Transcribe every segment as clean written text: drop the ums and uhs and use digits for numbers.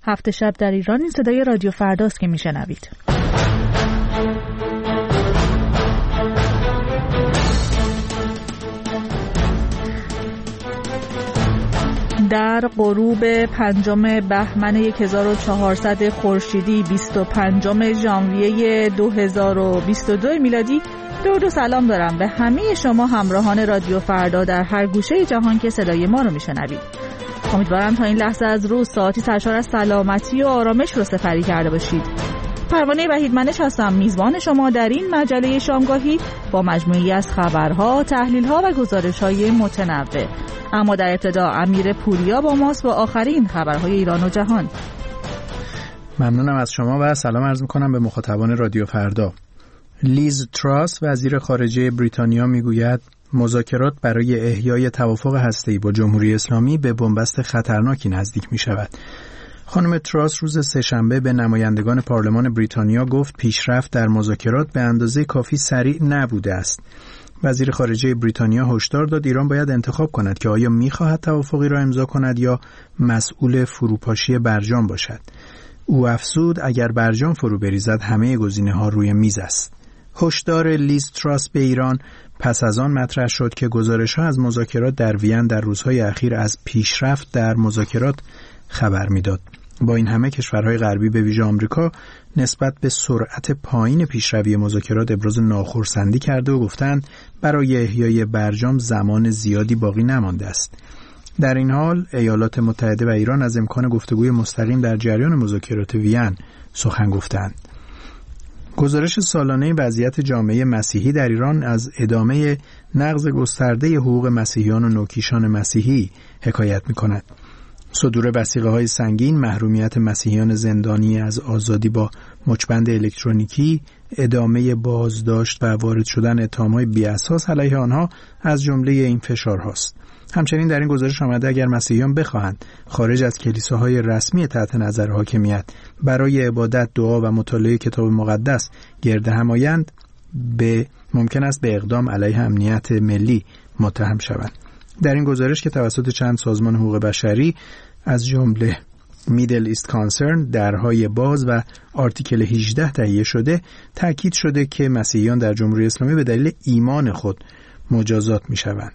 هفت شب در ایران. این صدای رادیو فرداست که میشنوید. در غروب 5 بهمن 1400 خورشیدی 25 ژانویه 2022 میلادی درود و سلام دارم به همه شما همراهان رادیو فردا در هر گوشه جهان که صدای ما رو میشنوید. امیدوارم تا این لحظه از روز ساعتی سرشار از سلامتی و آرامش رو سپری کرده باشید. پروانه وحیدمنش هستم، میزبان شما در این مجله شامگاهی با مجموعی از خبرها، تحلیل‌ها و گزارش‌های متنوع. اما در ابتدا امیر پوریا با ماست با آخرین خبرهای ایران و جهان. ممنونم از شما و سلام عرض می‌کنم به مخاطبان رادیو فردا. لیز تراس وزیر خارجه بریتانیا میگوید مذاکرات برای احیای توافق هسته‌ای با جمهوری اسلامی به بنبست خطرناکی نزدیک می‌شود. خانم تراس روز سه‌شنبه به نمایندگان پارلمان بریتانیا گفت پیشرفت در مذاکرات به اندازه کافی سریع نبوده است. وزیر خارجه بریتانیا هشدار داد ایران باید انتخاب کند که آیا می‌خواهد توافقی را امضا کند یا مسئول فروپاشی برجام باشد. او افزود اگر برجام فرو بریزد همه گزینه‌ها روی میز است. هشدار لیز تراس به ایران پس از آن مطرح شد که گزارش‌ها از مذاکرات در وین در روزهای اخیر از پیشرفت در مذاکرات خبر می‌داد. با این همه کشورهای غربی به ویژه آمریکا نسبت به سرعت پایین پیشروی مذاکرات ابراز ناخرسندی کرده و گفتند برای احیای برجام زمان زیادی باقی نمانده است. در این حال ایالات متحده و ایران از امکان گفتگوی مستقیم در جریان مذاکرات وین سخن گفتند. گزارش سالانه وضعیت جامعه مسیحی در ایران از ادامه نقض گسترده حقوق مسیحیان و نوکیشان مسیحی حکایت می‌کند. صدور وثیقه‌های سنگین، محرومیت مسیحیان زندانی از آزادی با مچبند الکترونیکی، ادامه بازداشت و وارد شدن اتهام‌های بی‌اساس علیه آنها از جمله این فشارهاست. همچنین در این گزارش آمده اگر مسیحیان بخواهند خارج از کلیساهای رسمی تحت نظر حاکمیت برای عبادت، دعا و مطالعه کتاب مقدس گرد هم آیند، ممکن است به اقدام علیه امنیت ملی متهم شوند. در این گزارش که توسط چند سازمان حقوق بشری از جمله میدل ایست کانسرن، درهای باز و آرتیکل 18 تهیه شده، تاکید شده که مسیحیان در جمهوری اسلامی به دلیل ایمان خود مجازات می‌شوند.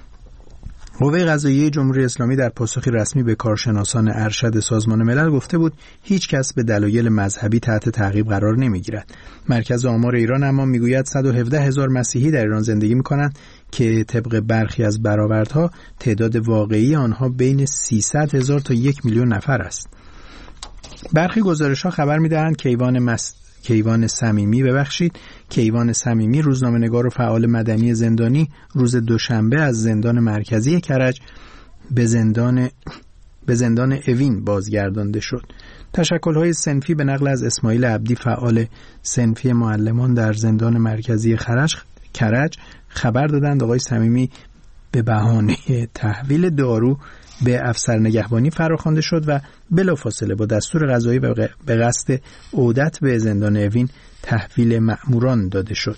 قوه قضاییه جمهوری اسلامی در پاسخی رسمی به کارشناسان ارشد سازمان ملل گفته بود هیچ کس به دلایل مذهبی تحت تعقیب قرار نمیگیرد. مرکز آمار ایران اما میگوید 117,000 مسیحی در ایران زندگی میکنند که طبق برخی از برآوردها تعداد واقعی آنها بین 300,000 تا 1 میلیون نفر است. برخی گزارش‌ها خبر می‌دهند کیوان صمیمی روزنامه‌نگار و فعال مدنی زندانی روز دوشنبه از زندان مرکزی کرج به زندان اوین بازگردانده شد. تشکل‌های صنفی به نقل از اسماعیل عبدی فعال صنفی معلمان در زندان مرکزی کرج خبر دادند آقای صمیمی به بهانه تحویل دارو به افسر نگهبانی فراخوانده شد و بلافاصله با دستور قضایی به قصد عودت به زندان اوین تحویل مأموران داده شد.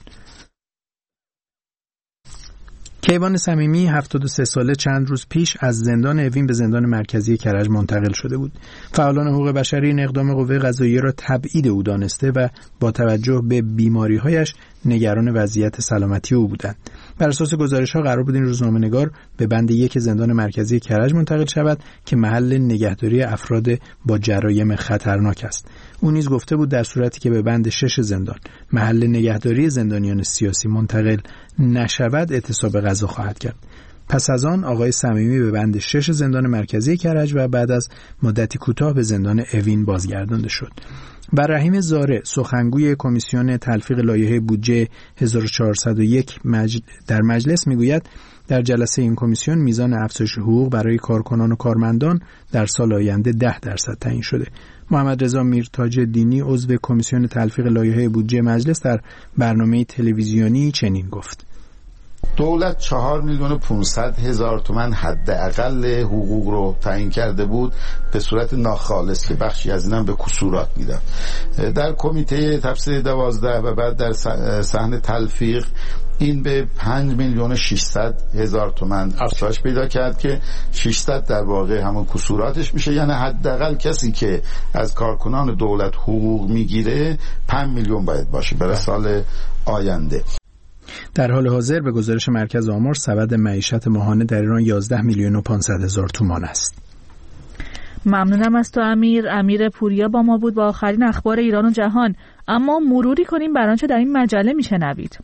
کیوان صمیمی 73 ساله چند روز پیش از زندان اوین به زندان مرکزی کرج منتقل شده بود. فعالان حقوق بشری این اقدام قوه قضاییه را تبعید او دانسته و با توجه به بیماری‌هایش نگران وضعیت سلامتی او بودند. بر اساس گزارش‌ها قرار بود این روزنامه‌نگار به بند 1 زندان مرکزی کرج منتقل شود که محل نگهداری افراد با جرایم خطرناک است. او نیز گفته بود در صورتی که به بند 6 زندان محل نگهداری زندانیان سیاسی منتقل نشود اعتصاب غذا خواهد کرد. پس از آن آقای صمیمی به بند 6 زندان مرکزی کرج و بعد از مدتی کوتاه به زندان اوین بازگردانده شد. بر رحیم زاره سخنگوی کمیسیون تلفیق لایحه بودجه 1401 در مجلس میگوید در جلسه این کمیسیون میزان افزایش حقوق برای کارکنان و کارمندان در سال آینده 10% تعیین شده. محمد رضا میرتاج دینی عضو کمیسیون تلفیق لایحه بودجه مجلس در برنامه تلویزیونی چنین گفت: دولت 4,500,000 تومان حداقل حقوق رو تعیین کرده بود به صورت ناخالص که بخشی از اینم به کسورات میداد. در کمیته تفسیر 12 و بعد در صحن تلفیق این به 5,600,000 تومان افزایش پیدا کرد که 600 در واقع همون کسوراتش میشه. یعنی حداقل کسی که از کارکنان دولت حقوق میگیره 5 میلیون باید باشه برای سال آینده. در حال حاضر به گزارش مرکز آمار سبد معیشت ماهانه در ایران 11,500,000 تومان است. ممنونم از تو امیر پوریا با ما بود با آخرین اخبار ایران و جهان. اما مروری کنیم بر آنچه در این مجله میشنوید.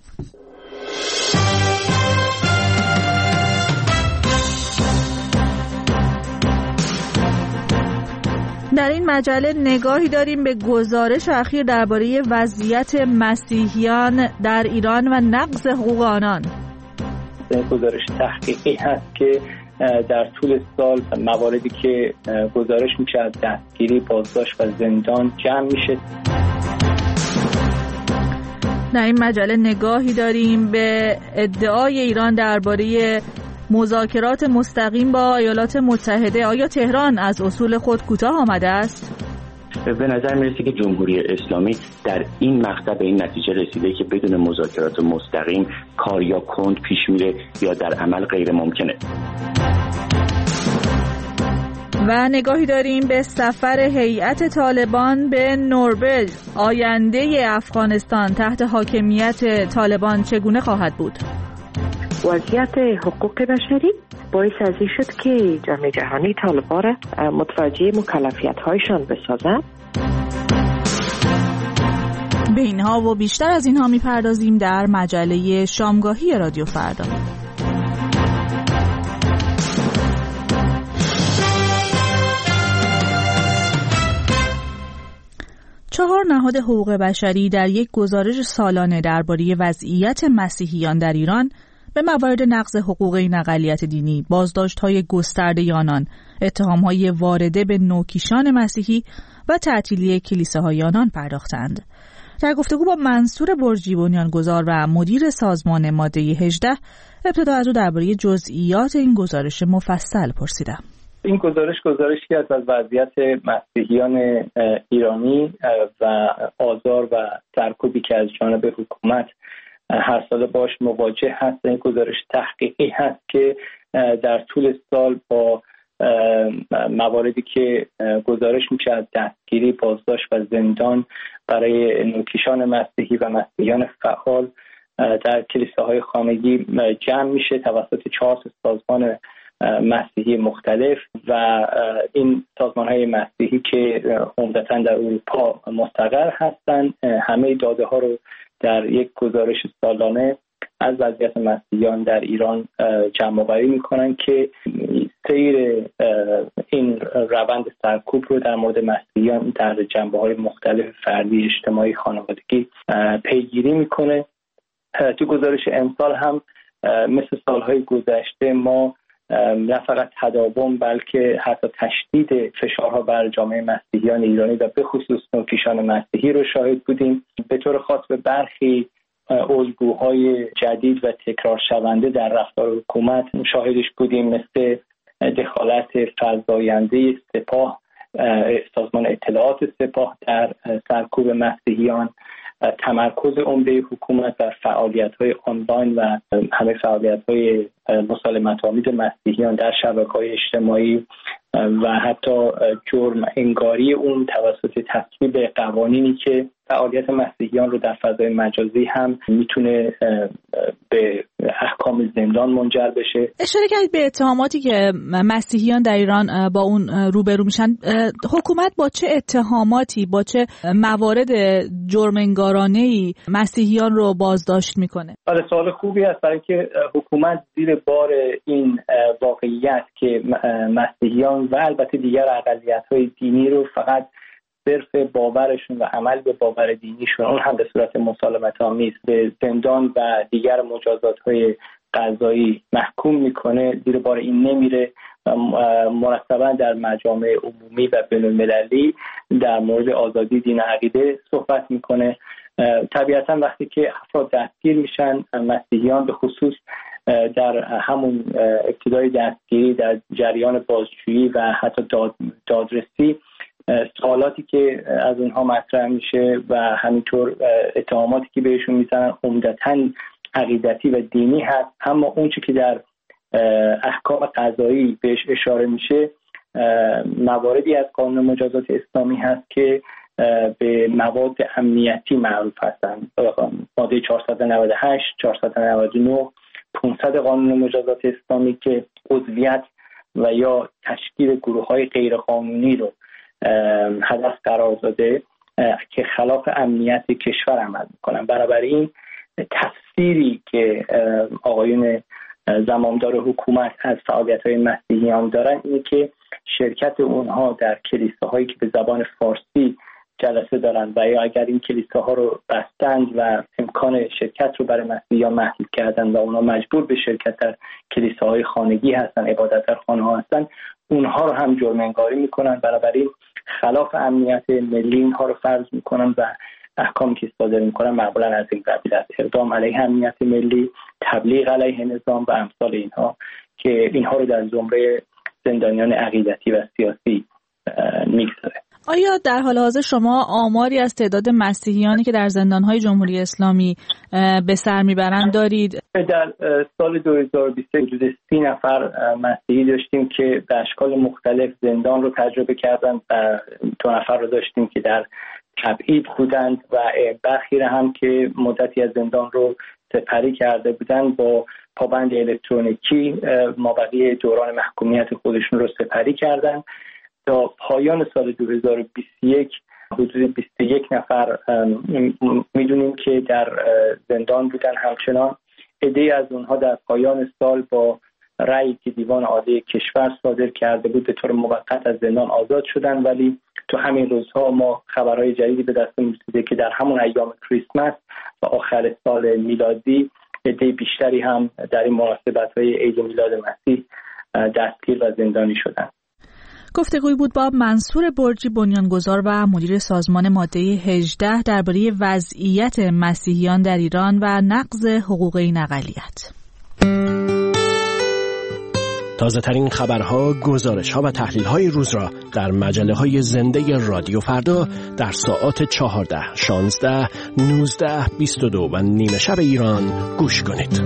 در این مجله نگاهی داریم به گزارش اخیر درباره وضعیت مسیحیان در ایران و نقض حقوق آنان. این گزارش تحقیقی هست که در طول سال مواردی که گزارش میشه از دستگیری، بازداشت و زندان جمع میشه. در این مجله نگاهی داریم به ادعای ایران درباره مذاکرات مستقیم با ایالات متحده. آیا تهران از اصول خود کوتاه آمده است؟ به نظر میرسه که جمهوری اسلامی در این مقطع به این نتیجه رسیده که بدون مذاکرات مستقیم کار یا کند پیش میره یا در عمل غیر ممکنه. و نگاهی داریم به سفر هیئت طالبان به نروژ. آینده افغانستان تحت حاکمیت طالبان چگونه خواهد بود؟ وضعیت حقوق بشری باعث از این شد که جامعه جهانی طالبان را متوجه مکلفیت‌هایشان بسازد. به اینها و بیشتر از اینها می‌پردازیم در مجله شامگاهی رادیو فردا. 4 نهاد حقوق بشری در یک گزارش سالانه درباره وضعیت مسیحیان در ایران به موارد نقض حقوق این اقلیت دینی، بازداشت‌های گسترده آنان، اتهام‌های وارده به نوکیشان مسیحی و تعطیلی کلیساهای آنان پرداختند. در گفتگو با منصور برجی بنیانگذار و مدیر سازمان ماده 18 ابتدا از او درباره جزئیات این گزارش مفصل پرسیدم. این گزارشی است از وضعیت مسیحیان ایرانی و آزار و سرکوبی که از جانب حکومت هر سال باش مواجه هست. این گزارش تحقیقی هست که در طول سال با مواردی که گزارش میشه از دستگیری، بازداشت و زندان برای نوکیشان مسیحی و مسیحیان فعال در کلیساهای خانگی جمع میشه توسط 4 سازمان مسیحی مختلف و این سازمان‌های مسیحی که عمدتاً در اروپا مستقر هستند همه داده ها رو در یک گزارش سالانه از وضعیت مسیحیان در ایران جمع‌آوری می‌کنند که سیر این روند سرکوب رو در مورد مسیحیان در جنبه‌های مختلف فردی، اجتماعی، خانوادگی پیگیری می‌کنه. تو گزارش امسال هم مثل سال‌های گذشته ما نه فقط تداوم بلکه حتی تشدید فشارها بر جامعه مسیحیان ایرانی و به خصوص نوکیشان مسیحی رو شاهد بودیم. به طور خاص به برخی الگوهای جدید و تکرار شونده در رفتار حکومت شاهدش بودیم، مثل دخالت فزاینده سپاه، سازمان اطلاعات سپاه در سرکوب مسیحیان، تمرکز عمده حکومت بر فعالیت‌های آنلاین و همه فعالیت‌های مسالمت‌آمیز مسیحیان در شبکه‌های اجتماعی و حتی جرم انگاری اون توسط تصویب قوانینی که فعالیت مسیحیان رو در فضای مجازی هم میتونه به احکام زندان منجر بشه. اشاره کردید به اتهاماتی که مسیحیان در ایران با اون روبرو میشن. حکومت با چه اتهاماتی، با چه موارد جرم انگارانه‌ای مسیحیان رو بازداشت میکنه؟ بله، سوال خوبی است، برای که حکومت زیر بار این واقعیت که مسیحیان و البته دیگر اقلیت‌های دینی رو فقط صرف باورشون و عمل به باور دینیشون، اون هم به صورت مسالمت‌آمیز، به زندان و دیگر مجازات‌های قضایی محکوم میکنه، زیر بار این نمیره و مرتبا در مجامع عمومی و بین‌المللی در مورد آزادی دین و عقیده صحبت میکنه. طبیعتا وقتی که افراد دستگیر میشن، مسیحیان به خصوص در همون ابتدای دستگیری، در جریان بازجویی و حتی دادرسی، سوالاتی که از اونها مطرح میشه و همینطور اتهاماتی که بهشون میزنن عمدتاً عقیدتی و دینی هست، اما اون چیزی که در احکام قضایی بهش اشاره میشه مواردی از قانون مجازات اسلامی هست که به مواد امنیتی معروف هستند. ماده 498 499 500 قانون مجازات اسلامی که عضویت و یا تشکیل گروه‌های غیرقانونی رو هدف قرار داده که خلاف امنیت کشور عمل میکنن. بنابراین تفسیری که آقایون زمامدار حکومت از فعالیت‌های مسیحیان دارن اینه که شرکت اونها در کلیساهایی که به زبان فارسی جلسه دارن و یا اگر این کلیساها رو بستند و امکان شرکت رو برای مسیحیان محدود کردن و اونها مجبور به شرکت در کلیساهای خانگی هستن، عبادت در خانه ها هستن، اونها رو هم جرم انگاری میکنن. بنابراین خلاف امنیت ملی اینها رو فرض میکنن و احکامی که صادر میکنن معمولا از این قبیل است: اقدام علیه امنیت ملی، تبلیغ علیه نظام و امثال اینها، که اینها رو در زمره زندانیان عقیدتی و سیاسی میگذاره. آیا در حال حاضر شما آماری از تعداد مسیحیانی که در زندان‌های جمهوری اسلامی به سر میبرند دارید؟ در سال 2020 حدود 30 نفر مسیحی داشتیم که به اشکال مختلف زندان رو تجربه کردند و 2 نفر رو داشتیم که در تبعید بودند و بخیره هم که مدتی از زندان رو سپری کرده بودند با پابند الکترونیکی مابقی دوران محکومیت خودشون رو سپری کردند. تا پایان سال 2021 حدود 21 نفر میدونیم که در زندان بودن. همچنان عده‌ای از اونها در پایان سال با رأیی که دیوان عالی کشور صادر کرده بود به طور موقت از زندان آزاد شدن، ولی تو همین روزها ما خبرهای جدیدی به دستمون رسیده که در همون ایام کریسمس و آخر سال میلادی عده بیشتری هم در این مناسبت‌های عید میلاد مسیح دستگیر و زندانی شدند. گفتگوی بود با منصور برجی، بنیانگذار و مدیر سازمان ماده 18 درباره وضعیت مسیحیان در ایران و نقض حقوق این اقلیت. تازه ترین خبرها، گزارش‌ها و تحلیل‌های روز را در مجله‌های زنده رادیو فردا در ساعات 14، 16، 19، 22 و نیمه شب ایران گوش کنید.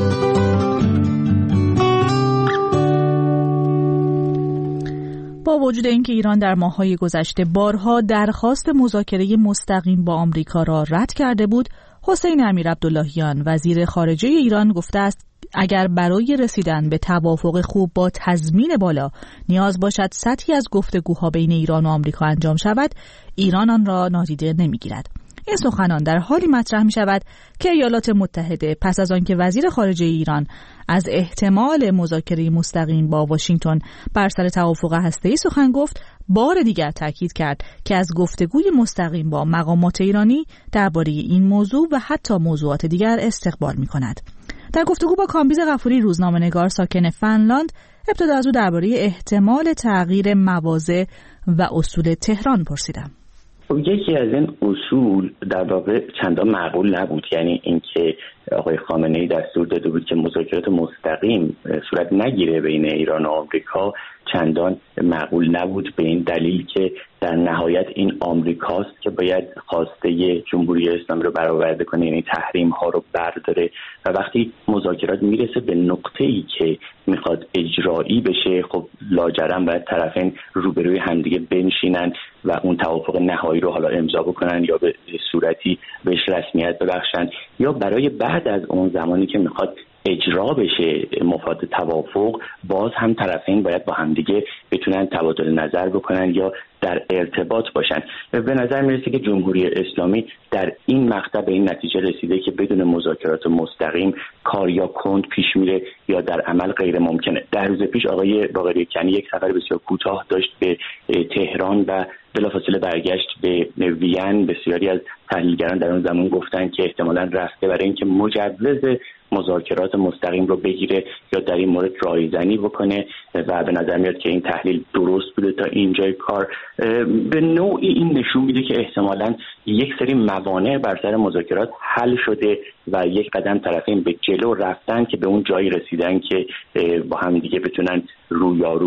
با وجود اینکه ایران در ماه‌های گذشته بارها درخواست مذاکره مستقیم با آمریکا را رد کرده بود، حسین امیرعبداللهیان وزیر خارجه ایران گفته است اگر برای رسیدن به توافق خوب با تضمین بالا نیاز باشد سطحی از گفتگوها بین ایران و آمریکا انجام شود، ایران آن را نادیده نمی‌گیرد. این سخنان در حالی مطرح می شود که ایالات متحده پس از آنکه وزیر خارجه ایران از احتمال مذاکره مستقیم با واشنگتن بر سر توافق هسته‌ای سخن گفت، بار دیگر تاکید کرد که از گفتگوی مستقیم با مقامات ایرانی درباره این موضوع و حتی موضوعات دیگر استقبال می کند. در گفتگو با کامبیز غفوری، روزنامه‌نگار ساکن فنلاند، ابتدا از او درباره احتمال تغییر مواضع و اصول تهران پرسیدم. یکی از این اصول در واقع چندان معقول نبود، یعنی اینکه آقای خامنه‌ای دستور داده بود که مذاکرات مستقیم صورت نگیره بین ایران و آمریکا، چندان معقول نبود به این دلیل که در نهایت این آمریکاست که باید خواسته جمهوری اسلامی رو برآورده کنه، یعنی تحریم ها رو برداره و وقتی مذاکرات میرسه به نقطه‌ای که میخواد اجرایی بشه، خب لاجرم باید طرفین روبروی همدیگه بنشینن و اون توافق نهایی رو حالا امضا بکنن یا به صورتی بهش رسمیت ببخشن، یا برای بعد از اون زمانی که میخواد اجرا بشه مفاد توافق باز هم طرفین باید با همدیگه بتونن تبادل نظر بکنن یا در ارتباط باشن. به نظر میرسه که جمهوری اسلامی در این مقطع به این نتیجه رسیده که بدون مذاکرات مستقیم کار یا کند پیش میره یا در عمل غیر ممکنه. در روز پیش آقای باقری کنی یک سفر بسیار کوتاه داشت به تهران و بلافاصله برگشت به وین. بسیاری از تحلیلگران در اون زمان گفتن که احتمالاً رفته برای اینکه مجوز مذاکرات مستقیم رو بگیره یا در این مورد رایزنی بکنه و به نظر میاد که این تحلیل درست بوده تا اینجای کار. به نوعی این نشون میده که احتمالاً یک سری موانع بر سر مذاکرات حل شده و یک قدم طرفین به جلو رفتن که به اون جایی رسیدن که با هم دیگه بتونن رویاروی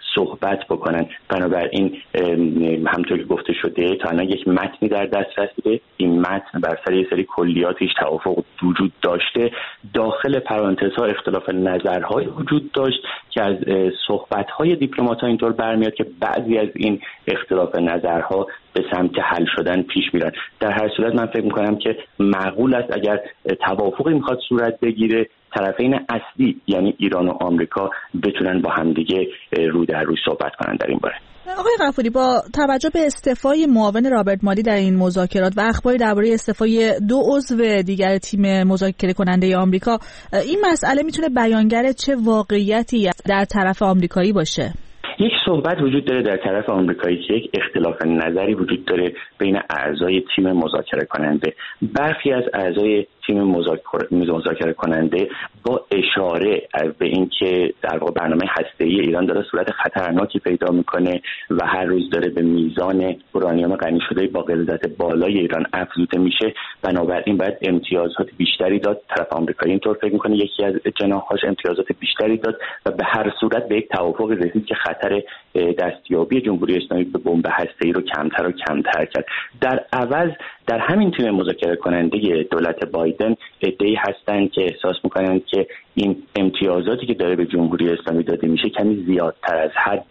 صحبت بکنن. بنابراین همونطور که گفته شده تا الان یک متنی در دسترس بوده. این متن بر سر یه سری کلیاتش توافق وجود داشته. داخل پرانتزها اختلاف نظرهای وجود داشت که از صحبت‌های دیپلمات‌ها اینطور برمیاد که بعضی از این اختلاف نظرها به سمت حل شدن پیش میرن. در هر صورت من فکر می‌کنم که معقول است اگر توافقی میخواد صورت بگیره، طرفین اصلی یعنی ایران و آمریکا بتونن با همدیگه رو در رو صحبت کنن در این باره. آقای غفوری، با توجه به استعفای معاون رابرت مالی در این مذاکرات و اخباری درباره استعفای 2 عضو دیگر تیم مذاکره کننده آمریکا، این مسئله میتونه بیانگر چه واقعیتی در طرف آمریکایی باشه؟ یک صحبت وجود داره در طرف آمریکایی که یک اختلاف نظری وجود داره بین اعضای تیم مذاکره کننده. برخی از اعضای تیم مذاکره کننده با اشاره به اینکه در واقع برنامه هسته‌ای ایران داره صورت خطرناکی پیدا میکنه و هر روز داره به میزان اورانیوم غنی شده با غلظت بالای ایران افزوده میشه، بنابراین باید امتیازات بیشتری داد. طرف آمریکایی اینطور فکر میکنه، یکی از جناح‌هاش امتیازات بیشتری داد و به هر صورت به یک توافق رسید که خطر دستیابی جمهوری اسلامی به بمب هسته‌ای رو کمتر و کمتر کرد. در عوض در همین تیم مذاکره کننده دولت بایدن عده‌ای هستند که احساس می‌کنند که این امتیازاتی که داره به جمهوری اسلامی داده میشه کمی زیادتر از حد.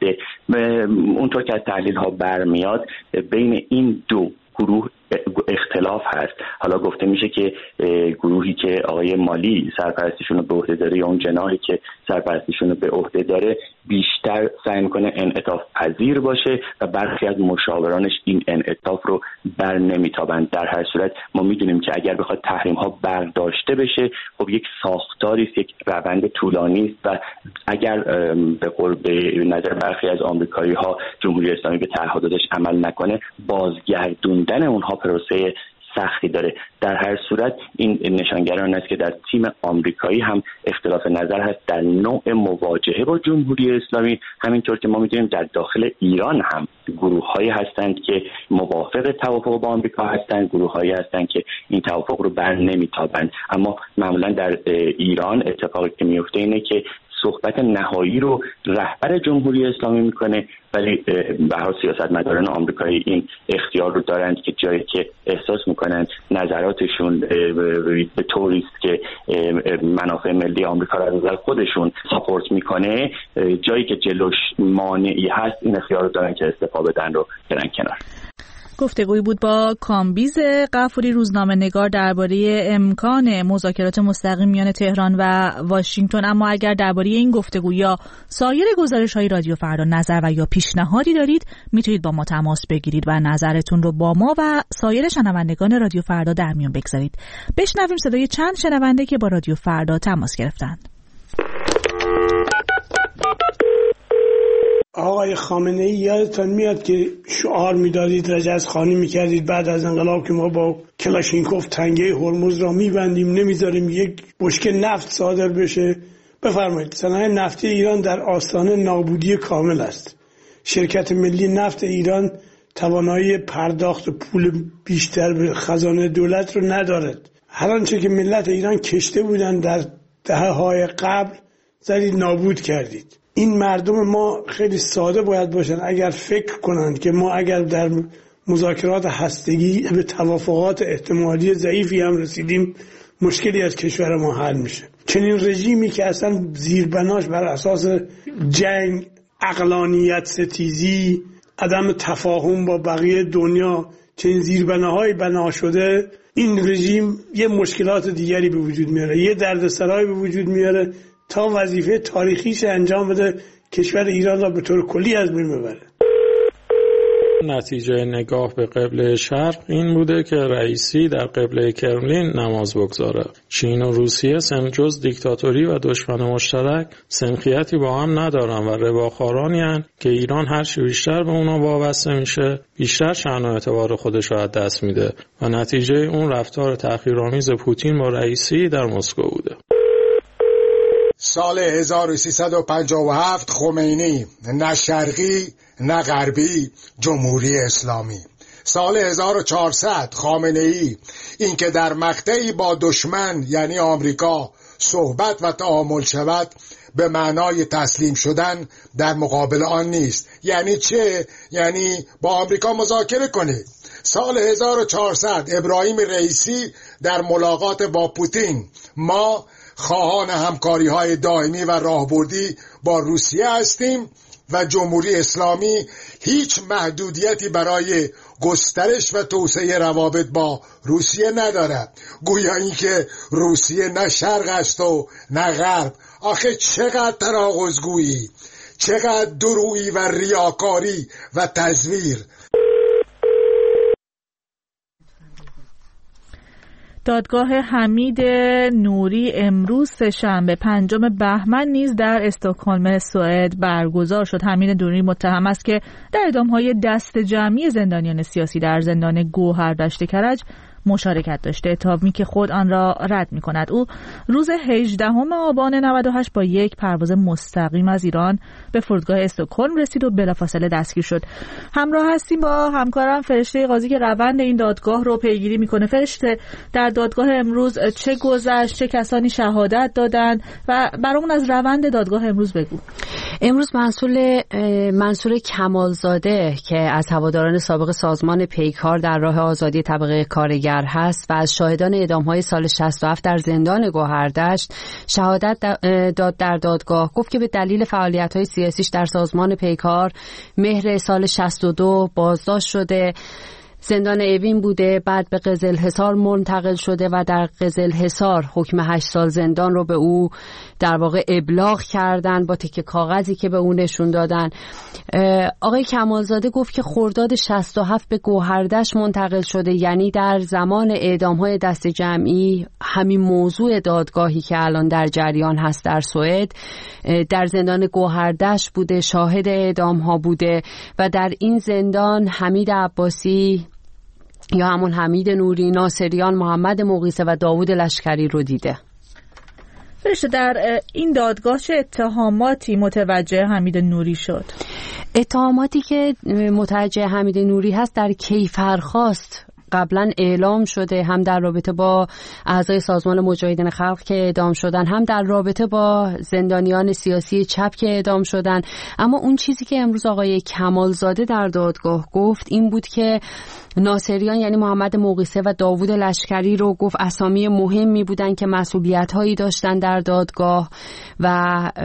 اونطور که از تحلیل‌ها برمیاد بین این دو گروه اختلاف هست. حالا گفته میشه که گروهی که آقای مالی سرپرستیشون رو به عهده داره یا اون جناحی که سرپرستیشون رو به عهده داره بیشتر سعی میکنه انعطاف پذیر باشه و برخی از مشاورانش این انعطاف رو بر نمیتابند. در هر صورت ما میدونیم که اگر بخواد تحریم ها برداشته بشه، خب یک ساختاری است، یک روند طولانی است و اگر به نظر برخی از آمریکایی ها جمهوری اسلامی به تعهداتش عمل نکنه، بازگردوندن اونها پروسه سختی داره. در هر صورت این نشانگران است که در تیم آمریکایی هم اختلاف نظر هست در نوع مواجهه با جمهوری اسلامی، همینطور که ما می‌دونیم در داخل ایران هم گروه‌هایی هستند که موافق توافق با آمریکا هستند، گروه‌هایی هستند که این توافق رو بر نمی‌تابند. اما معمولا در ایران اتفاقی که میفته اینه که صحبت نهایی رو رهبر جمهوری اسلامی میکنه، ولی به هر سیاستمداران آمریکایی این اختیار رو دارند که جایی که احساس میکنن نظراتشون به طوری است که منافع ملی آمریکا رو از نظر خودشون ساپورت میکنه، جایی که جلوش مانعی هست این اختیار رو دارن که استعفا بدن رو برن کنار. گفتگویی بود با کامبیز غفوری، روزنامه‌نگار، درباره امکان مذاکرات مستقیم میان تهران و واشنگتن. اما اگر درباره این گفتگو یا سایر گزارش‌های رادیو فردا نظر و یا پیشنهادی دارید، میتونید با ما تماس بگیرید و نظرتون رو با ما و سایر شنوندگان رادیو فردا در میون بگذارید. بشنویم صدای چند شنونده که با رادیو فردا تماس گرفتند. آقای خامنه‌ای، یادتان میاد که شعار میدادید، رجزخوانی میکردید بعد از انقلاب که ما با کلاشینکوف تنگه هرمز را میبندیم، نمیذاریم یک بشکه نفت صادر بشه. بفرمایید، صنایع نفتی ایران در آستانه نابودی کامل است. شرکت ملی نفت ایران توانایی پرداخت پول بیشتر به خزانه دولت رو ندارد. هر آنچه که ملت ایران کشته بودن در دهه‌های قبل زدید نابود کردید. این مردم ما خیلی ساده باید باشن اگر فکر کنند که ما اگر در مذاکرات هستگی به توافقات احتمالی ضعیفی هم رسیدیم مشکلی از کشور ما حل میشه. چنین رژیمی که اصلا زیربناش بر اساس جنگ، عقلانیت ستیزی، عدم تفاهم با بقیه دنیا، چنین زیربناهای بنا شده، این رژیم یه مشکلات دیگری به وجود میاره، یه دردسرای به وجود میاره تا وظیفه تاریخیش انجام بده، کشور ایران را به طور کلی از بین ببره. نتیجه نگاه به قبله شرق این بوده که رئیسی در قبله کرملین نماز بگذاره. چین و روسیه جز دیکتاتوری و دشمن مشترک سنخیتی با هم ندارن و رباخارانی هن که ایران هرچی بیشتر به اونا وابسته میشه بیشتر شأن و اعتبار خودش رو از دست میده و نتیجه اون رفتار تحقیرآمیز پوتین با رئیسی در مسکو بوده. سال 1357 خمینی، نه شرقی نه غربی، جمهوری اسلامی. سال 1400 خامنه‌ای، این که در مقطعی با دشمن یعنی آمریکا صحبت و تعامل شود به معنای تسلیم شدن در مقابل آن نیست. یعنی چه؟ یعنی با آمریکا مذاکره کنید. سال 1400 ابراهیم رئیسی در ملاقات با پوتین: ما خواهان همکاری‌های دائمی و راهبردی با روسیه هستیم و جمهوری اسلامی هیچ محدودیتی برای گسترش و توسعه روابط با روسیه ندارد. گویا اینکه روسیه نه شرق است و نه غرب. آخه چقدر تناقض‌گویی، چقدر درویی و ریاکاری و تزویر. دادگاه حمید نوری امروز سه‌شنبه 5 بهمن نیز در استکهلم سوئد برگزار شد. حمید نوری متهم است که در اعدام‌های دست جمعی زندانیان سیاسی در زندان گوهردشت کرج مشارکت داشته، اتهامی که خود آن را رد می‌کند. او روز 18 آبان 98 با یک پرواز مستقیم از ایران به فرودگاه استکهلم رسید و بلافاصله دستگیر شد. همراه هستیم با همکارم فرشته قاضی که روند این دادگاه رو پیگیری می‌کنه. فرشته، در دادگاه امروز چه گذشت؟ چه کسانی شهادت دادند و برامون از روند دادگاه امروز بگو. امروز منصور کمالزاده که از هواداران سابق سازمان پیکار در راه آزادی طبقه کارگر هست و از شاهدان اعدام‌های سال 67 در زندان گوهردشت شهادت داد در دادگاه. گفت که به دلیل فعالیت‌های سیاسیش در سازمان پیکار مهر سال 62 بازداشت شده، زندان اوین بوده، بعد به قزلحصار منتقل شده و در قزلحصار حکم 8 سال زندان رو به او در واقع ابلاغ کردن با تکه کاغذی که به او نشون دادن. آقای کمالزاده گفت که خرداد 67 به گوهردشت منتقل شده، یعنی در زمان اعدام‌های دست جمعی، همین موضوع دادگاهی که الان در جریان هست در سوئد، در زندان گوهردشت بوده، شاهد اعدام‌ها بوده و در این زندان حمید عباسی یا همون حمید نوری، ناصریان، محمد مغیثه و داوود لشکری رو دیده. فرشته، در این دادگاه چه اتهاماتی متوجه حمید نوری شد؟ اتهاماتی که متوجه حمید نوری هست در کیفرخواست قبلا اعلام شده، هم در رابطه با اعضای سازمان مجاهدین خلق که اعدام شدن، هم در رابطه با زندانیان سیاسی چپ که اعدام شدن. اما اون چیزی که امروز آقای کمالزاده در دادگاه گفت این بود که ناصریان یعنی محمد مغیثه و داوود لشکری رو گفت اسامی مهمی بودن که مسئولیت‌هایی داشتن در دادگاه و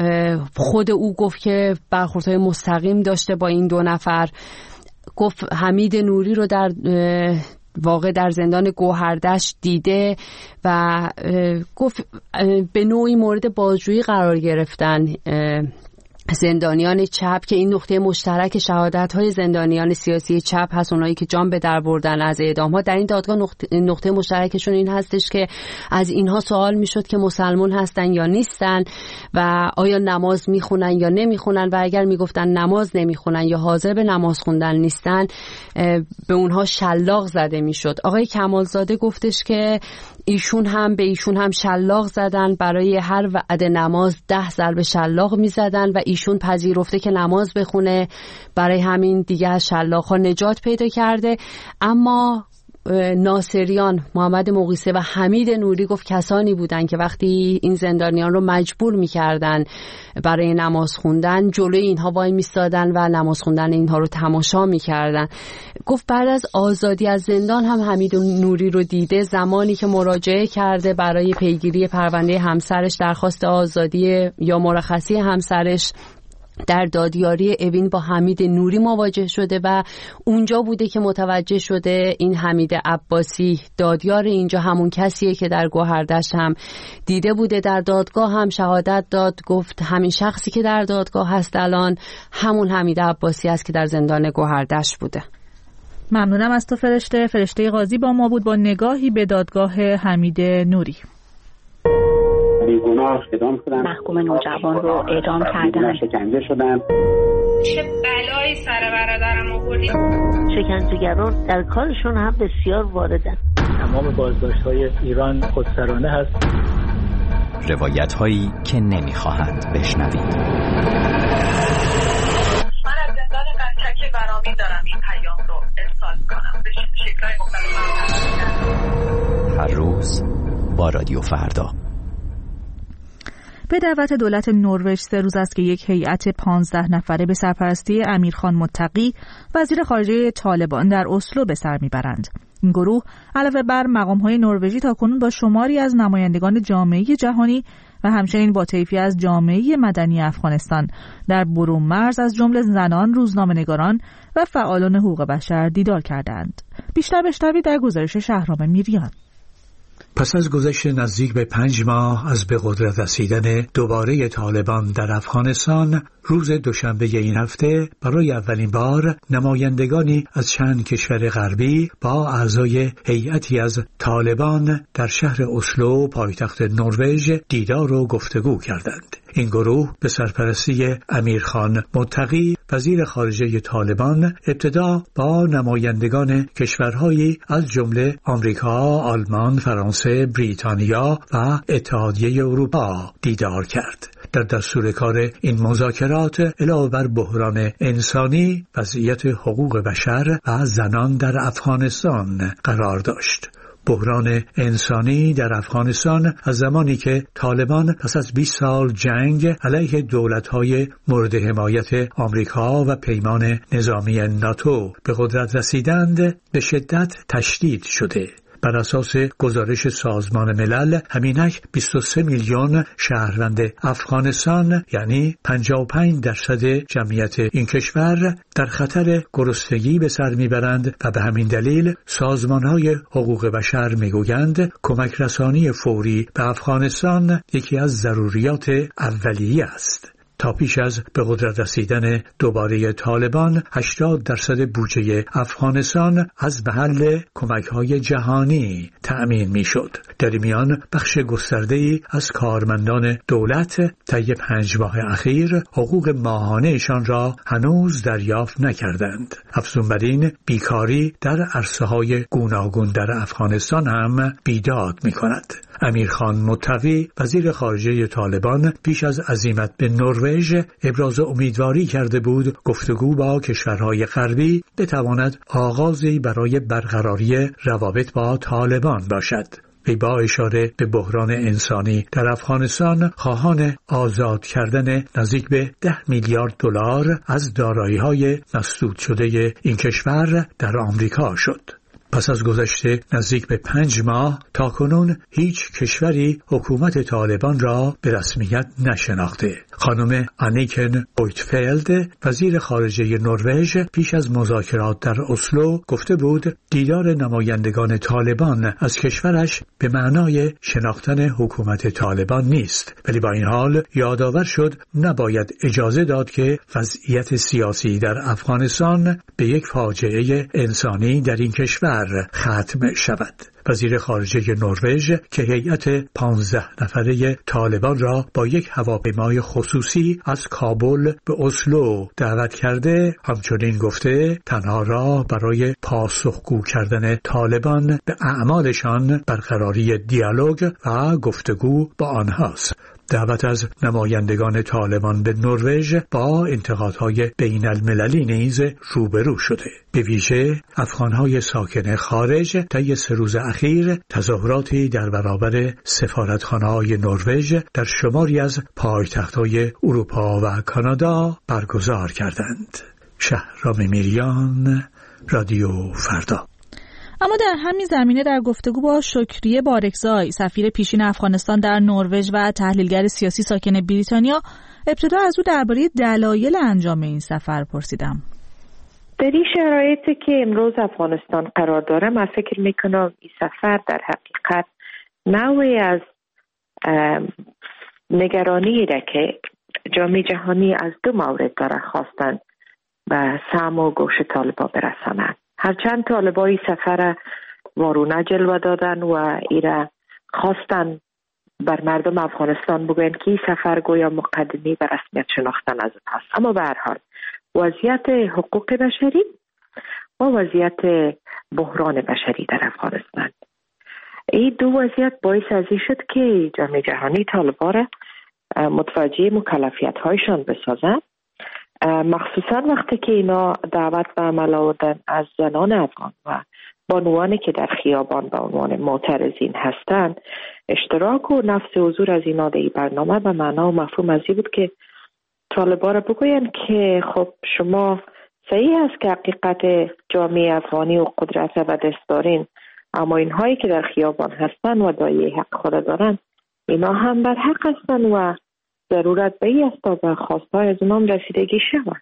خود او گفت که برخوردهای مستقیم داشته با این دو نفر. گفت حمید نوری رو در واقع در زندان گوهردشت دیده و گفت به نوعی مورد بازجویی قرار گرفتن زندانیان چپ که این نقطه مشترک شهادت‌های زندانیان سیاسی چپ هست، اونایی که جان به در بردن از اعدام‌ها. در این دادگاه نقطه مشترکشون این هستش که از اینها سوال میشد که مسلمان هستن یا نیستن و آیا نماز میخونن یا نمیخونن و اگر میگفتن نماز نمیخونن یا حاضر به نماز خوندن نیستن به اونها شلاق زده میشد. آقای کمالزاده گفتش که ایشون هم شلاق زدن، برای هر وعده نماز 10 ضرب شلاق میزدن و ایشون پذیرفته که نماز بخونه، برای همین دیگه از شلاق‌ها نجات پیدا کرده. اما ناصریان، محمد مغیثه و حمید نوری گفت کسانی بودن که وقتی این زندانیان رو مجبور می‌کردن برای نماز خوندن جلوی اینها وای میستادن و نماز خوندن اینها رو تماشا می‌کردن. گفت بعد از آزادی از زندان هم حمید نوری رو دیده، زمانی که مراجعه کرده برای پیگیری پرونده همسرش، درخواست آزادی یا مرخصی همسرش در دادیاری اوین با حمید نوری مواجه شده و اونجا بوده که متوجه شده این حمید عباسی دادیار اینجا همون کسیه که در گوهردشت هم دیده بوده. در دادگاه هم شهادت داد، گفت همین شخصی که در دادگاه هست الان همون حمید عباسی است که در زندان گوهردشت بوده. ممنونم از تو فرشته قاضی با ما بود با نگاهی به دادگاه حمید نوری. بیگناه اعدام شدن، محکوم نوجوان رو اعدام کردن، شکنجه شدن. چه بلایی سر برادرم آوردی؟ شکنجهگران در کارشون هم بسیار واردن. تمام بازداشت‌های ایران خودسرانه هست. روایت‌هایی که نمی‌خواهند بشنوید. من از زندان قنچک برامین دارم این پیام رو ارسال کنم به شکل‌های مختلف. هر روز با رادیو فردا. به دعوت دولت نروژ 3 روز است که یک هیئت 15 نفره به سرپرستی امیرخان متقی وزیر خارجه طالبان در اسلو به سر میبرند. این گروه علاوه بر مقام‌های نروژی تاکنون با شماری از نمایندگان جامعه جهانی و همچنین با طیفی از جامعه مدنی افغانستان در برون مرز از جمله زنان، روزنامه‌نگاران و فعالان حقوق بشر دیدار کردند. بیشتر بشنوید در گزارش شهرام میریان. پس از گذشت نزدیک به 5 ماه از به قدرت رسیدن دوباره طالبان در افغانستان، روز دوشنبه این هفته برای اولین بار نمایندگانی از چند کشور غربی با اعضای هیئتی از طالبان در شهر اسلو پایتخت نروژ دیدار و گفتگو کردند. این گروه به سرپرستی امیرخان متقی وزیر خارجه طالبان ابتدا با نمایندگان کشورهایی از جمله آمریکا، آلمان، فرانسه، بریتانیا و اتحادیه اروپا دیدار کرد. در دستور کار این مذاکرات علاوه بر بحران انسانی، وضعیت حقوق بشر و زنان در افغانستان قرار داشت. بحران انسانی در افغانستان از زمانی که طالبان پس از 20 سال جنگ علیه دولت‌های مورد حمایت آمریکا و پیمان نظامی ناتو به قدرت رسیدند به شدت تشدید شده. بر اساس گزارش سازمان ملل همینک 23 میلیون شهروند افغانستان یعنی 55% جمعیت این کشور در خطر گرسنگی به سر میبرند و به همین دلیل سازمان‌های حقوق بشر میگویند کمک رسانی فوری به افغانستان یکی از ضروریات اولیه است. تا پیش از به قدرت رسیدن دوباره طالبان 80% بودجه افغانستان از محل کمک‌های جهانی تأمین می‌شد. در میان بخش گسترده‌ای از کارمندان دولت طی 5 ماه اخیر حقوق ماهانه‌شان را هنوز دریافت نکردند. افزون بر این بیکاری در عرصه‌های گوناگون در افغانستان هم بیداد می‌کند. امیرخان متقی وزیر خارجه طالبان پیش از عزیمت به نروژ ابراز امیدواری کرده بود گفتگو با کشورهای غربی بتواند آغازی برای برقراری روابط با طالبان باشد. وی با اشاره به بحران انسانی در افغانستان خواهان آزاد کردن نزدیک به 10 میلیارد دلار از دارایی‌های مسدود شده این کشور در آمریکا شد. پس از گذشته نزدیک به 5 ماه تاکنون هیچ کشوری حکومت طالبان را به رسمیت نشناخته. خانم انیکن اویتفلد وزیر خارجه نروژ پیش از مذاکرات در اسلو گفته بود دیدار نمایندگان طالبان از کشورش به معنای شناختن حکومت طالبان نیست، ولی با این حال یادآور شد نباید اجازه داد که وضعیت سیاسی در افغانستان به یک فاجعه انسانی در این کشور ختم شود. وزیر خارجه نروژ که هیئت 15 نفره طالبان را با یک هواپیمای خصوصی از کابل به اسلو دعوت کرده همچنین گفته تنها راه برای پاسخگو کردن طالبان به اعمالشان برقراری دیالوگ و گفتگو با آنهاست. دعوت از نمایندگان طالبان به نروژ با انتقادهای بین المللی نیز روبرو شده. به ویژه افغانهای ساکن خارج طی 3 روز اخیر تظاهراتی در برابر سفارتخانه‌های نروژ در شماری از پایتخت‌های اروپا و کانادا برگزار کردند. شهرام میریان، رادیو فردا. اما در همین زمینه در گفتگو با شکریه بارکزای سفیر پیشین افغانستان در نروژ و تحلیلگر سیاسی ساکن بریتانیا ابتدا از او درباره دلایل انجام این سفر پرسیدم. در این شرایطی که امروز افغانستان قرار داره من فکر میکنم این سفر در حقیقت نوعی از نگرانی را که جامعه جهانی از 2 مورد داره خواستن به سهم و گوش طالبان برسانند. هرچند طالبای سفر وارونه جلوه دادن و ایره خواستن بر مردم افغانستان بگوین که این سفر گویا مقدمی به رسمیت شناختن از هست، اما به هر حال وضعیت حقوق بشری و وضعیت بحران بشری در افغانستان، این 2 وضعیت باعث از این شد که جامعه جهانی طالبان را متوجه مکلفیت هایشان بسازند، مخصوصا وقتی که اینا دعوت به عمل آوردن از زنان افغان و بانوانی که در خیابان به عنوان معترضین هستند اشتراک و نفس حضور از اینا در این برنامه به معنا و مفهوم از این بود که طالبان را بگوین که خب شما صحیح است که حقیقت جامعه افغانی و قدرت و دست دارین، اما اینهایی که در خیابان هستن و دایه حق خود دارن اینا هم بر حق هستن و ضرورت به این است تا به خواستهای از اونام رسیدگی شود.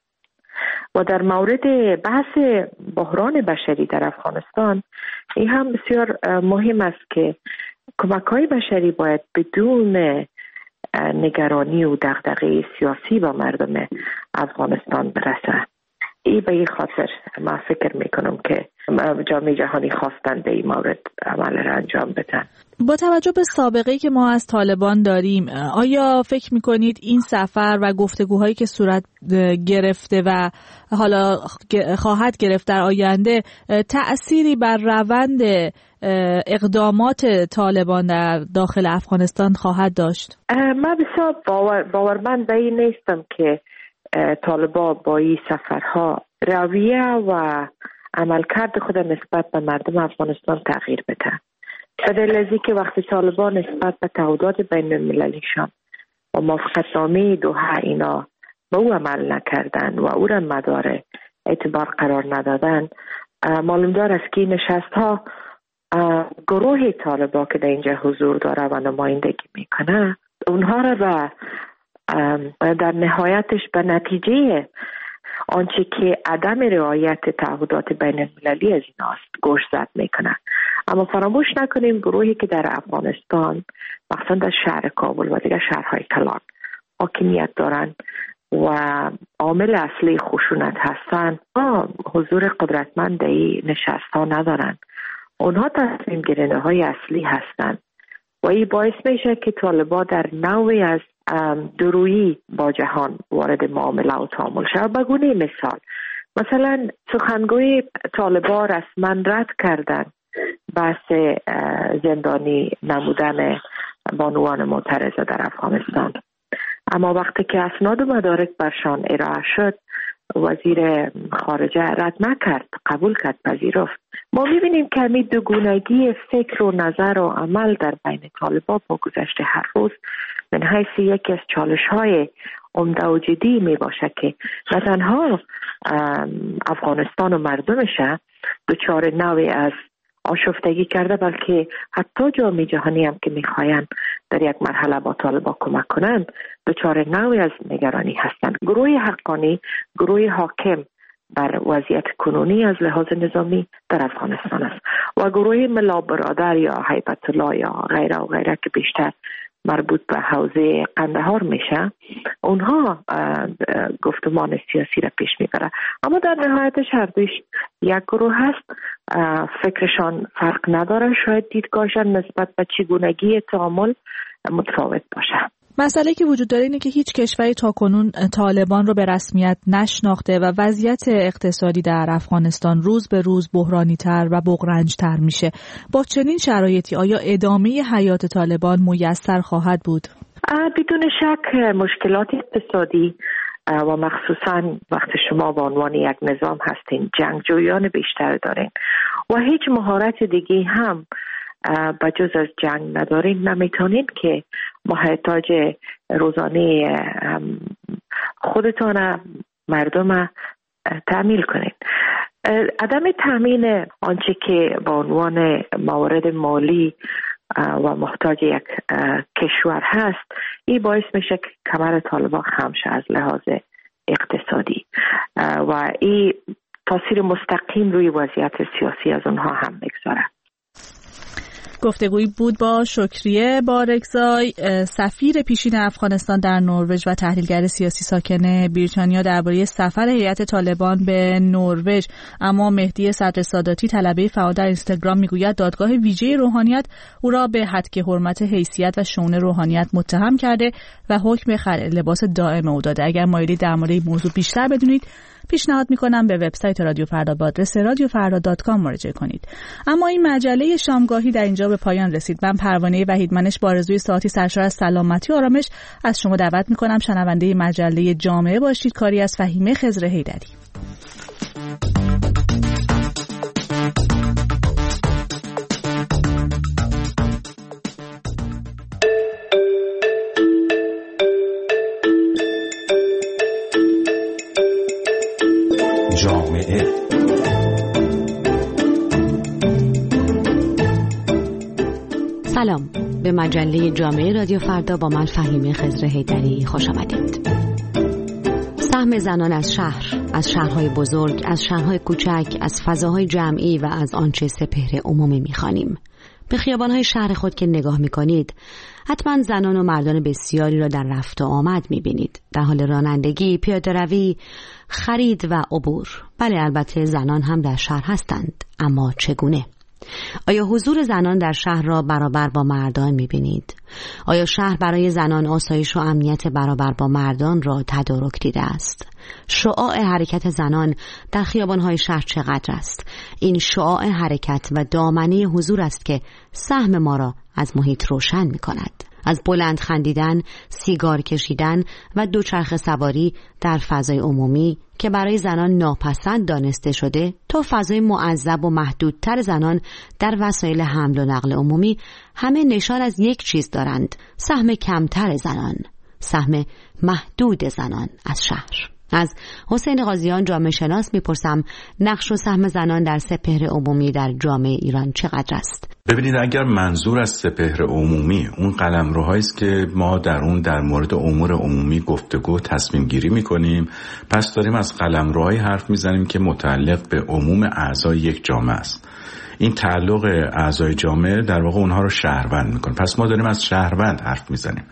و در مورد بحث بحران بشری در افغانستان این هم بسیار مهم است که کمک‌های بشری باید بدون نگرانی و دغدغه سیاسی به مردم افغانستان برسه. این به این خاطر من فکر میکنم که جامعه جهانی خواستن به این مورد عمل را انجام بدن. با توجه به سابقه‌ای که ما از طالبان داریم، آیا فکر میکنید این سفر و گفتگوهایی که صورت گرفته و حالا خواهد گرفت در آینده تأثیری بر روند اقدامات طالبان در داخل افغانستان خواهد داشت؟ من بسیار باورمند به این نیستم که طالبان با این سفرها رویه و عملکرد خود نسبت به مردم افغانستان تغییر بده. بدل از که وقتی طالبان نسبت به تعهدات بین المللیشان و موافقتنامه دوحه اینا به او عمل نکردن و او را مدار اعتبار قرار ندادن، معلوم دار است که نشست ها گروه طالبان که در اینجا حضور داره و نمایندگی میکنه اونها را در نهایتش به نتیجه آنچه که عدم رعایت تعهدات بین المللی از ایناست گوش زد میکنه. اما فراموش نکنیم گروهی که در افغانستان مخصوصا در شهر کابل و دیگر شهرهای کلان حاکمیت دارن و عامل اصلی خشونت هستن حضور قدرتمند در این نشست ها ندارن. اونها تصمیم گیرنده های اصلی هستن و این باعث میشه که طالبان در نوعی از درویی با جهان وارد معامله و تعامل شود. به گونه مثلا سخنگوی طالبان رسما رد کردن بحث زندانی نمودن بانوان معترضه در افغانستان، اما وقتی که اسناد و مدارک برشان ارائه شد وزیر خارجه رد نکرد، قبول کرد، پذیرفت. ما میبینیم که همین دوگونگی فکر و نظر و عمل در بین طالبان با گذشت هر روز من حیث یکی از چالش‌های عمده و جدی میباشه که نه تنها افغانستان و مردمش دچار نوعی از آشفتگی کرده بلکه حتی جامعه جهانی هم که میخواین در یک مرحله با طالبان کمک کنند دچار نوعی از نگرانی هستند. گروه حقانی، گروه حاکم بر وضعیت کنونی از لحاظ نظامی در افغانستان است و گروه ملا برادر یا هیبت الله یا غیره و غیره که بیشتر مربوط به حوزه قندهار میشه، اونها گفتمان سیاسی را پیش میبره. اما در نهایتش هر دویش یک گروه هست، فکرشان فرق نداره، شاید دیدگاهشان نسبت به چگونگی تعامل متفاوت باشه. مسئله که وجود داره اینه که هیچ کشوری تاکنون طالبان رو به رسمیت نشناخته و وضعیت اقتصادی در افغانستان روز به روز بحرانی تر و بغرنج تر میشه. با چنین شرایطی آیا ادامه حیات طالبان میسر خواهد بود؟ بدون شک مشکلات اقتصادی و مخصوصا وقتی شما به عنوان یک نظام هستین جنگجویان بیشتر دارین و هیچ مهارت دیگه هم بجز از جنگ ندارین، نمیتونین که محتاج روزانه خودتان مردم تأمین کنین. عدم تأمین آنچه که به عنوان موارد مالی و محتاج یک کشور هست، این باعث میشه که کمر طالبان خم شه از لحاظ اقتصادی و این تاثیر مستقیم روی وضعیت سیاسی از اونها هم میگذاره. گفتگویی بود با شکریه بارگزای، سفیر پیشین افغانستان در نروژ و تحلیلگر سیاسی ساکن بریتانیا درباره سفر هیئت طالبان به نروژ. اما مهدی صدر ساداتی طلبه فعال در اینستاگرام میگوید دادگاه ویژه روحانیت او را به هتک حرمت حیثیت و شؤون روحانیت متهم کرده و حکم خلع لباس دائم او داده. اگر مایلی در مورد این موضوع بیشتر بدونید پیشنهاد میکنم به وبسایت رادیو فردا با آدرس radiofarda.com مراجعه کنید. اما این مجله شامگاهی در اینجا به پایان رسید. من پروانه وحیدمنش با آرزوی ساعتی سرشار از سلامتی و آرامش از شما دعوت میکنم شنونده مجله جامعه باشید. کاری از فهیمه خضر حیدری. سلام، به مجله جامعه رادیو فردا با من فهیمه خضر حیدری خوش آمدید. سهم زنان از شهر، از شهرهای بزرگ، از شهرهای کوچک، از فضاهای جمعی و از آنچه سپهر عمومی می‌خوانیم. به خیابان‌های شهر خود که نگاه می‌کنید، حتما زنان و مردان بسیاری را در رفت و آمد می‌بینید، در حال رانندگی، پیاده‌روی، خرید و عبور. بله، البته زنان هم در شهر هستند، اما چگونه؟ آیا حضور زنان در شهر را برابر با مردان می‌بینید؟ آیا شهر برای زنان آسایش و امنیت برابر با مردان را تدارک دیده است؟ شعاع حرکت زنان در خیابان‌های شهر چقدر است؟ این شعاع حرکت و دامنه حضور است که سهم ما را از محیط روشن می‌کند. از بلند خندیدن، سیگار کشیدن و دوچرخه سواری در فضای عمومی که برای زنان ناپسند دانسته شده تا فضای معذب و محدودتر زنان در وسایل حمل و نقل عمومی، همه نشان از یک چیز دارند: سهم کمتر زنان، سهم محدود زنان از شهر. از حسین قاضیان جامعه شناس میپرسم نقش و سهم زنان در سپهر عمومی در جامعه ایران چقدر است؟ ببینید، اگر منظور از سپهر عمومی اون قلمروهایی است که ما در مورد امور عمومی گفتگو تصمیم گیری میکنیم، پس داریم از قلمروهایی حرف میزنیم که متعلق به عموم اعضای یک جامعه است. این تعلق اعضای جامعه در واقع اونها رو شهروند میکنه. پس ما داریم از شهروند حرف میزنیم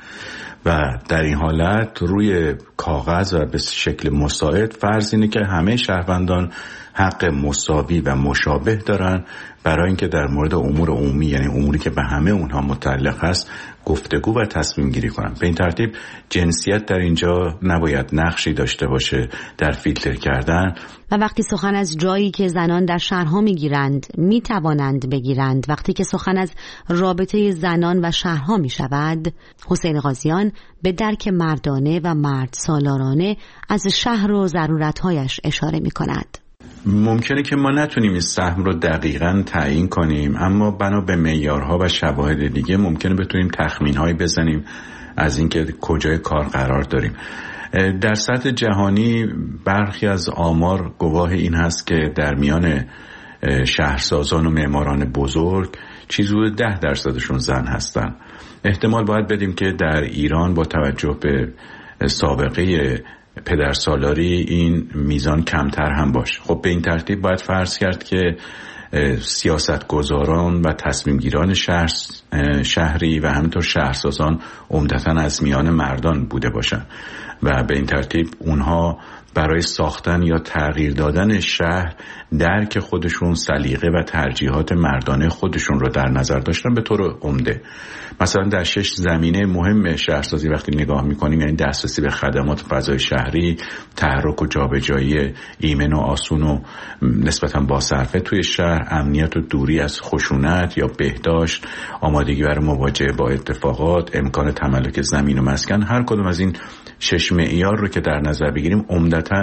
و در این حالت روی کاغذ و به شکل مساعد فرض اینه که همه شهروندان حق مساوی و مشابه دارن برای اینکه در مورد امور عمومی، یعنی اموری که به همه اونها متعلق هست، گفتگو و تصمیم گیری کنن. به این ترتیب جنسیت در اینجا نباید نقشی داشته باشه در فیلتر کردن. و وقتی سخن از جایی که زنان در شهرها میگیرند، میتوانند بگیرند، وقتی که سخن از رابطه زنان و شهرها میشود، حسین قاضیان به درک مردانه و مرد سالارانه از شهر و ضرورتهایش اشاره میکند. ممکنه که ما نتونیم این سهم رو دقیقاً تعیین کنیم، اما بنا به معیارها و شواهد دیگه ممکنه بتونیم تخمین‌هایی بزنیم از اینکه کجای کار قرار داریم. در سطح جهانی برخی از آمار گواه این هست که در میان شهرسازان و معماران بزرگ چیزی حدود 10% زن هستن. احتمال باید بدیم که در ایران با توجه به سابقه پدرسالاری این میزان کمتر هم باشه. خب به این ترتیب باید فرض کرد که سیاستگزاران و تصمیمگیران شهری و همینطور شهرسازان عمدتاً از میان مردان بوده باشن و به این ترتیب اونها برای ساختن یا تغییر دادن شهر درک خودشون، سلیقه و ترجیحات مردانه خودشون رو در نظر داشتن به طور عمده. مثلا در 6 زمینه مهم شهرسازی وقتی نگاه میکنیم، یعنی دسترسی به خدمات فضای شهری، تحرک و جابجایی ایمن و آسون و نسبتاً با صرفه توی شهر، امنیت و دوری از خشونت یا بهداشت، آمادگی برای مواجهه با اتفاقات، امکان تملک زمین و مسکن، هر کدوم از این 6 معیار رو که در نظر بگیریم عمدتاً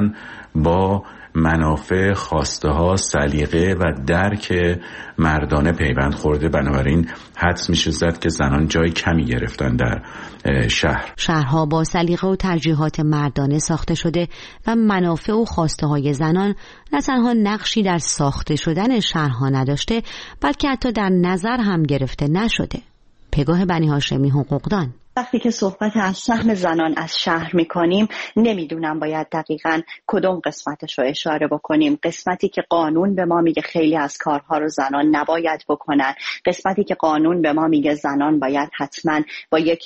با منافع، خواسته ها، سلیقه و درک مردانه پیوند خورده. بنابراین حدس میشه زد که زنان جای کمی گرفتن در شهر. شهرها با سلیقه و ترجیحات مردانه ساخته شده و منافع و خواسته های زنان نه تنها نقشی در ساخته شدن شهرها نداشته، بلکه حتی در نظر هم گرفته نشده. پگاه بنی هاشمی، حقوقدان: وقتی که صحبت از سهم زنان از شهر میکنیم، نمیدونم باید دقیقاً کدوم قسمتش رو اشاره بکنیم. قسمتی که قانون به ما میگه خیلی از کارها رو زنان نباید بکنن، قسمتی که قانون به ما میگه زنان باید حتما با یک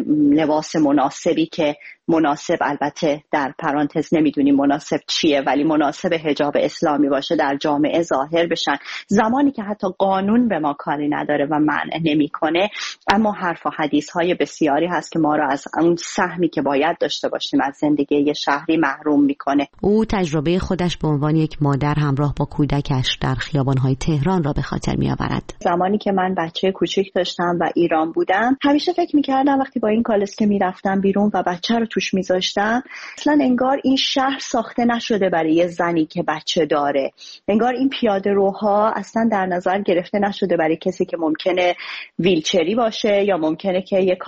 لباس مناسبی که مناسب، البته در پرانتز نمیدونیم مناسب چیه، ولی مناسب حجاب اسلامی باشه در جامعه ظاهر بشن. زمانی که حتی قانون به ما کاری نداره و منع نمیکنه، اما حرف و حدیث های بسیاری هست که ما را از اون سهمی که باید داشته باشیم از زندگی شهری محروم میکنه. او تجربه خودش به عنوان یک مادر همراه با کودکش در خیابان‌های تهران را به خاطر میآورد. زمانی که من بچه کوچیک داشتم و ایران بودم، همیشه فکر میکردم وقتی با این کالسکه میرفتم بیرون و بچه رو توش میذاشتم، اصلا انگار این شهر ساخته نشده برای یه زنی که بچه داره. انگار این پیاده روها اصلا در نظر گرفته نشده برای کسی که ممکنه ویلچری باشه یا ممکنه که یه کالسکه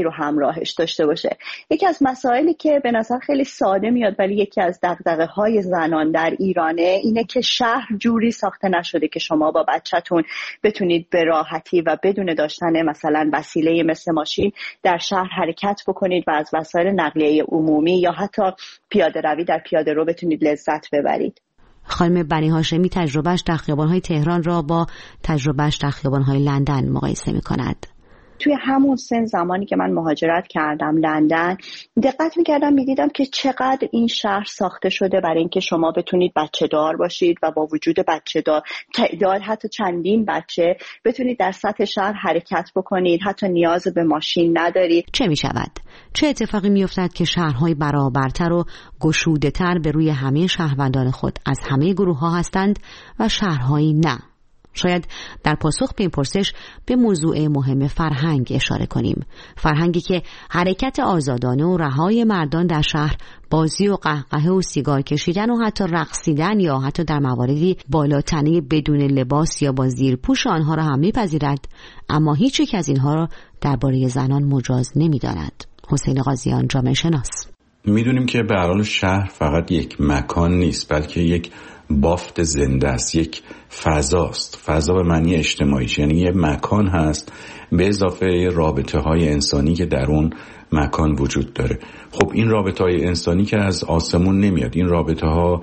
رو همراهش داشته باشه. یکی از مسائلی که به نظر خیلی ساده میاد ولی یکی از دغدغه‌های زنان در ایرانه اینه که شهر جوری ساخته نشده که شما با بچه‌تون بتونید به راحتی و بدون داشتن مثلا وسیله مثل ماشین در شهر حرکت بکنید و از وسایل نقلیه عمومی یا حتی پیاده روی در پیاده رو بتونید لذت ببرید. خانم بنی هاشمی تجربهش در خیابان‌های تهران را با تجربهش در خیابان‌های لندن مقایسه می‌کند. توی همون سن زمانی که من مهاجرت کردم لندن دقت می‌کردم می‌دیدم که چقدر این شهر ساخته شده برای اینکه شما بتونید بچه دار باشید و با وجود بچه دار تعداد حتی چندین بچه بتونید در سطح شهر حرکت بکنید، حتی نیاز به ماشین ندارید. چه می‌شود؟ چه اتفاقی می‌افتد که شهرهای برابرتر و گشوده‌تر به روی همه شهروندان خود از همه گروه‌ها هستند و شهرهایی نه؟ شاید در پاسخ به این پرسش به موضوع مهم فرهنگ اشاره کنیم. فرهنگی که حرکت آزادانه و رهای مردان در شهر، بازی و قهقه و سیگار کشیدن و حتی رقصیدن یا حتی در مواردی بالاتنه بدون لباس یا با زیرپوش آنها را هم می‌پذیرد، اما هیچ یک از اینها را درباره زنان مجاز نمی‌داند. حسین قاضیان، جامعه شناس. می‌دونیم که به هر حال شهر فقط یک مکان نیست، بلکه یک بافت زنده است، یک فضاست. فضا به معنی اجتماعیش، یعنی یه مکان هست به اضافه رابطه های انسانی که در اون مکان وجود داره. خب این رابطه های انسانی که از آسمون نمیاد، این رابطه ها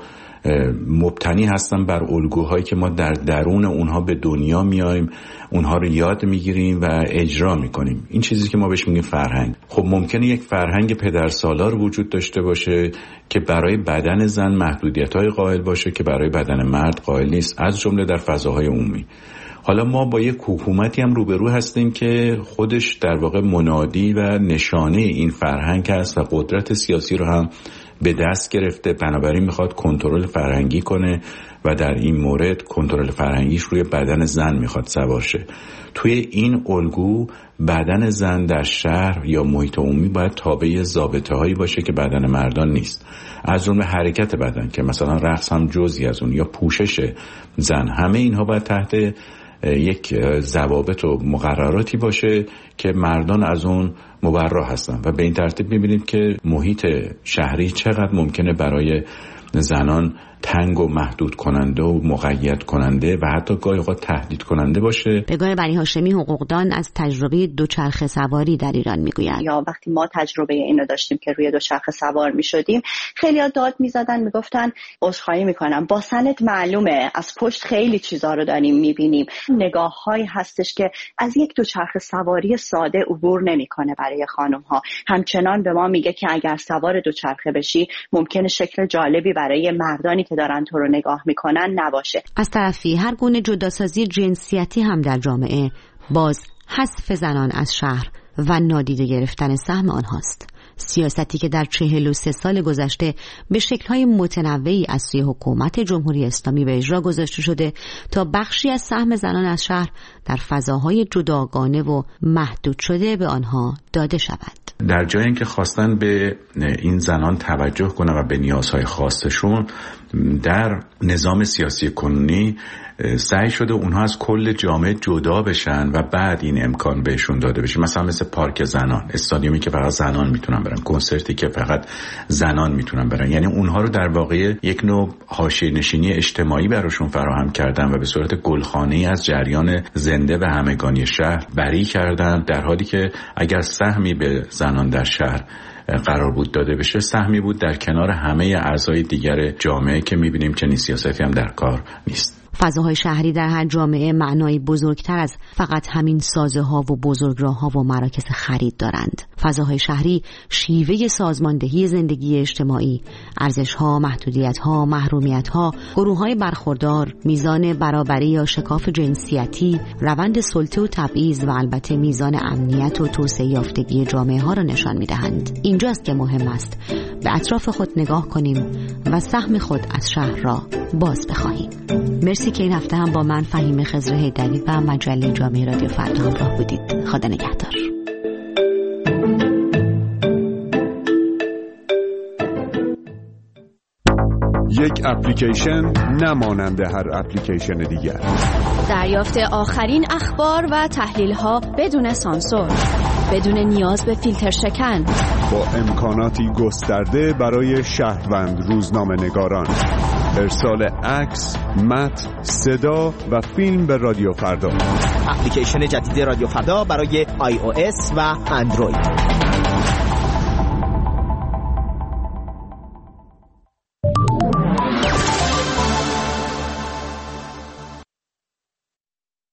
مبتنی هستن بر الگوهایی که ما در درون اونها به دنیا میایم، اونها رو یاد میگیریم و اجرا میکنیم. این چیزی که ما بهش میگیم فرهنگ. خب ممکنه یک فرهنگ پدرسالار وجود داشته باشه که برای بدن زن محدودیت‌های قائل باشه که برای بدن مرد قائل نیست، از جمله در فضاهای عمومی. حالا ما با یک حکومتی هم روبرو هستیم که خودش در واقع منادی و نشانه این فرهنگ است و قدرت سیاسی رو هم به دست گرفته، بنابراین میخواد کنترل فرهنگی کنه و در این مورد کنترل فرهنگیش روی بدن زن میخواد سوار شه. توی این الگو بدن زن در شهر یا محیط عمومی باید تابع ضابطه هایی باشه که بدن مردان نیست، از جمله حرکت بدن که مثلا رقص هم جزئی از اون، یا پوشش زن. همه اینها باید تحت یک ضوابط و مقرراتی باشه که مردان از اون مبرا هستن و به این ترتیب می‌بینید که محیط شهری چقدر ممکنه برای زنان تنگ و محدود کننده و مقید کننده و حتی گاهی اوقات تهدید کننده باشه. بگاه بنی هاشمی حقوقدان از تجربه دوچرخه سواری در ایران میگویند. یا وقتی ما تجربه اینو داشتیم که روی دوچرخه سوار میشدیم، خیلی‌ها داد میزدن، میگفتن عذرخواهی میکنم، با سنت معلومه از پشت خیلی چیزا رو داریم میبینیم. نگاه‌هایی هستش که از یک دوچرخه سواری ساده عبور نمیکنه برای خانم‌ها. همچنان به ما میگه که اگر سوار دوچرخه بشی ممکنه شکل جالبی برای مردانی که دارن تو رو نگاه میکنن نباشه. از طرفی هر گونه جداسازی جنسیتی هم در جامعه باز حذف زنان از شهر و نادیده گرفتن سهم آنهاست. سیاستی که در 43 سال گذشته به شکل‌های متنوعی از سوی حکومت جمهوری اسلامی به اجرا گذاشته شده تا بخشی از سهم زنان از شهر در فضاهای جداگانه و محدود شده به آنها داده شود. در جایی اینکه خواستن به این زنان توجه کنن و به نیازهای خاصشون، در نظام سیاسی کنونی سعی شده اونها از کل جامعه جدا بشن و بعد این امکان بهشون داده بشه. مثلا مثل پارک زنان، استادیومی که فقط زنان میتونن برن، کنسرتی که فقط زنان میتونن برن. یعنی اونها رو در واقع یک نوع حاشیه‌نشینی اجتماعی براشون فراهم کردن و به صورت گلخانه‌ای از جریان زنده و همگانی شهر بری کردن، در حالی که اگر سهمی به زنان در شهر قرار بود داده بشه، سهمی بود در کنار همه اعضای دیگر جامعه که میبینیم چنین سیاستی هم در کار نیست. فضاهای شهری در هر جامعه معنایی بزرگتر از فقط همین سازه ها و بزرگراه‌ها و مراکز خرید دارند. فضاهای شهری شیوه سازماندهی زندگی اجتماعی، ارزش‌ها، محدودیت‌ها، محرومیت‌ها، گروه‌های برخوردار، میزان برابری یا شکاف جنسیتی، روند سلطه و تبعیض و البته میزان امنیت و توسعه یافتگی جامعه‌ها را نشان می‌دهند. اینجاست که مهم است به اطراف خود نگاه کنیم و سهم خود از شهر را باز بخواهیم. مرسی که این هفته هم با من فهیم خضر حیدری و مجله جامعه رادیو فردا همراه بودید. خدا نگهدار. یک اپلیکیشن نمانند هر اپلیکیشن دیگر. دریافت آخرین اخبار و تحلیل‌ها بدون سانسور. بدون نیاز به فیلتر شکن، با امکاناتی گسترده برای شهروند روزنامه نگاران، ارسال عکس، متن، صدا و فیلم به رادیو فردا. اپلیکیشن جدید رادیو فردا برای iOS و اندروید.